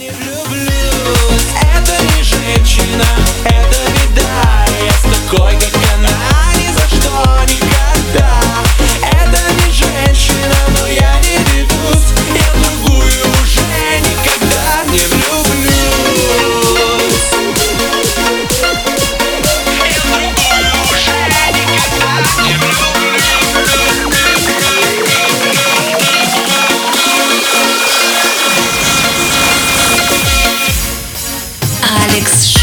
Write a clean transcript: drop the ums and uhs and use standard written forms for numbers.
не влюблюсь. Это не женщина, это беда. Я с такой, как она, ни за что никогда. Это не женщина, но я не ведусь. Я другую уже никогда не влюблюсь. Я другую уже никогда не влюблюсь. Алекс